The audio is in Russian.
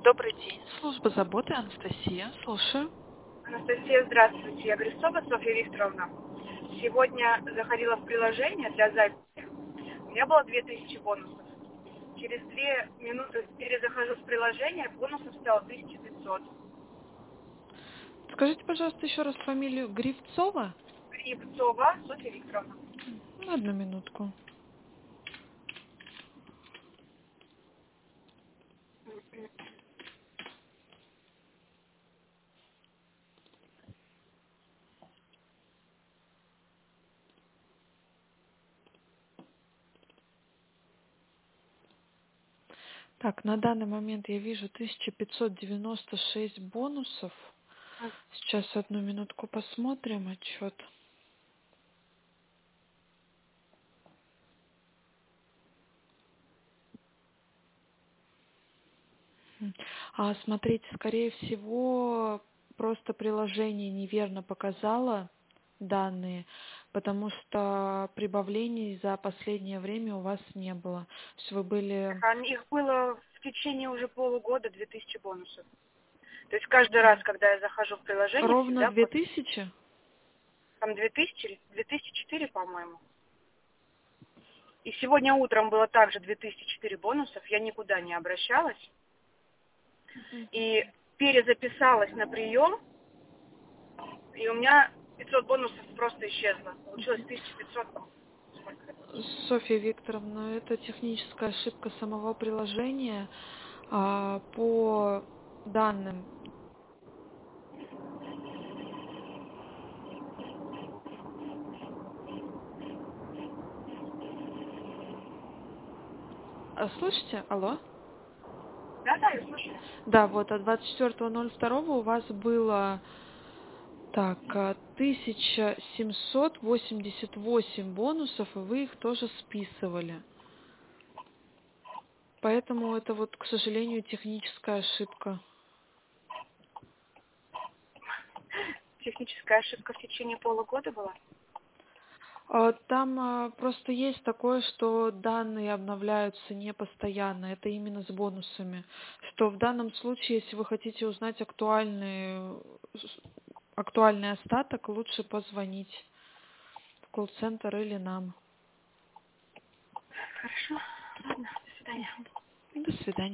Добрый день. Служба заботы Анастасия. Слушаю. Анастасия, здравствуйте. Я Грисова Софья Викторовна. Сегодня заходила в приложение для записи. У меня было 2000 бонусов. Через 2 минуты перезахожу в приложение, бонусов стало 1500. Скажите, пожалуйста, еще раз фамилию Гривцова? Грибцова Софья Викторовна. Одну минутку. Так, на данный момент я вижу 1596 бонусов. Сейчас одну минутку посмотрим отчет. Смотрите, скорее всего, просто приложение неверно показало данные, потому что прибавлений за последнее время у вас не было. То есть вы были Их было в течение уже полугода 2000 бонусов. То есть каждый раз, когда я захожу в приложение, ровно всегда вот 2000? там 2000, 2004, по-моему. И сегодня утром было также 2004 бонусов, я никуда не обращалась. И перезаписалась на прием, и у меня 500 бонусов просто исчезло. Получилось 1500. Софья Викторовна, это техническая ошибка самого приложения. По данным. Слышите? Алло? Да, я слушаю. Да, вот от 24.02 у вас было 1788 бонусов, и вы их тоже списывали. Поэтому это вот, к сожалению, техническая ошибка. Техническая ошибка в течение полугода была. Там просто есть такое, что данные обновляются не постоянно. Это именно с бонусами. Что в данном случае, если вы хотите узнать актуальный остаток, лучше позвонить в колл-центр или нам. Хорошо. Ладно, до свидания. До свидания.